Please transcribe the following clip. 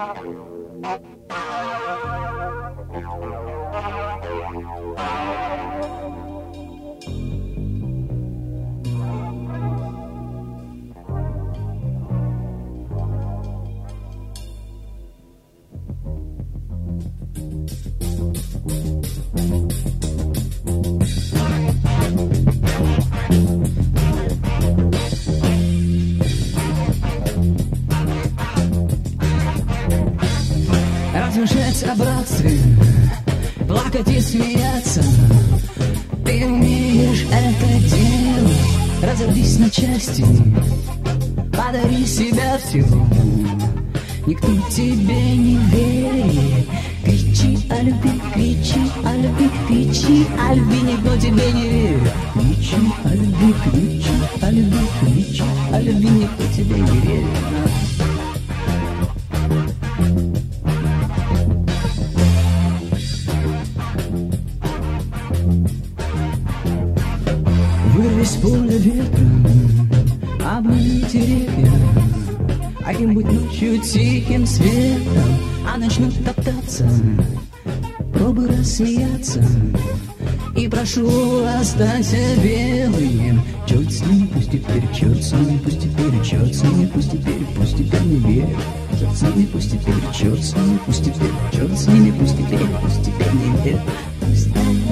Размышлять о братстве, плакать и смеяться. Ты умеешь это делать. Разорвись на части, подари себя всего. Никто тебе не верит. Кричи о любви, кричи о любви, кричи о любви. Никто тебе не верит. Кричи о любви, кричи о любви, кричи о любви. Никто тебе не верит. Вырви с поля ветром, обмани деревья, а им быть ночью тихим светом, а начнут топтаться, пробуй рассмеяться. И прошу, останься белым. Чёрт с ними, пусть теперь, чёрт с ними, пусть теперь, чёрт с ними, пусть теперь не верь. Чёрт с ними, пусть теперь, чёрт с ними, пусть теперь, чёрт с ними, пусть теперь не верь.